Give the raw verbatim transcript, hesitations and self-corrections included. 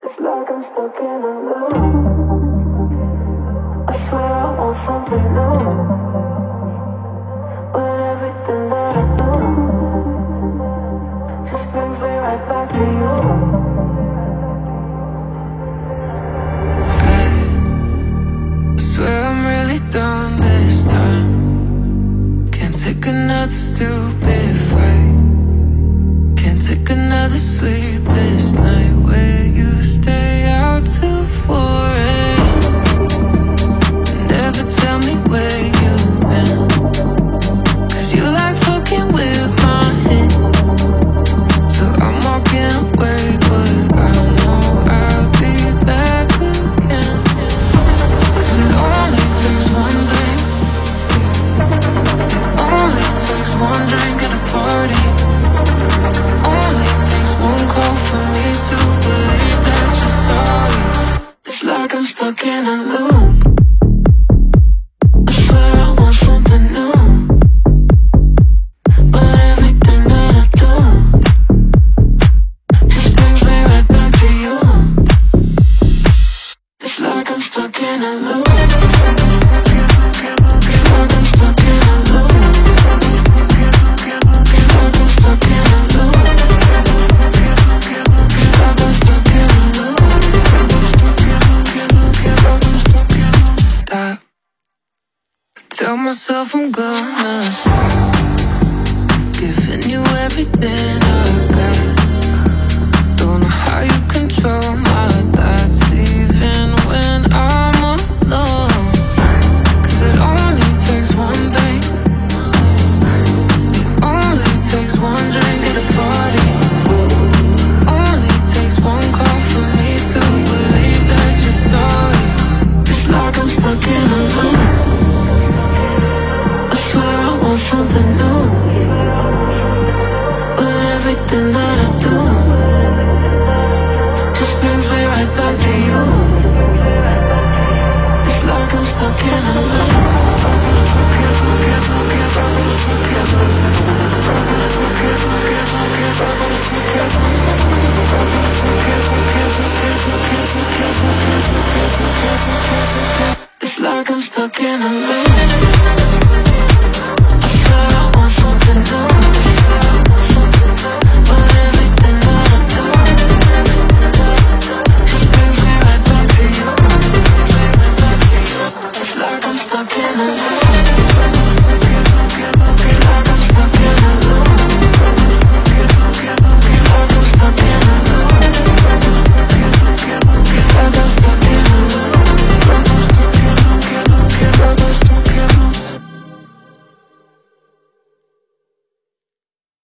It's like I'm stuck in a loop. I swear I want something new, but everything that I do just brings me right back to you. I swear I'm really done this time. Can't take another stupid fight. Can't take another sleepless night where you stay out till four a.m. Never tell me where you've been, 'cause you like fucking with my head. So I'm walking away, but I know I'll be back again. 'Cause it only takes one thing. It only takes one drink at a party. Only takes one call for me to believe that you're sorry. It's like I'm stuck in a loop. I swear I want something new, but everything that I do just brings me right back to you. It's like I'm stuck in a loop. It's like I'm stuck in a loop. It's like I'm stuck in a loop. It's like I'm stuck in a loop. Stop. I tell myself I'm gonna stop giving you everything I got. Don't know how you control my thoughts even when I'm alone. 'Cause it only takes one thing. It only takes one drink at a party. Only takes one call for me to believe that you're sorry. It's like I'm stuck in a loop. I swear I want something new, but everything that I do just brings me right back to you. It's like I'm stuck in a loop. It's like I'm stuck in a loop.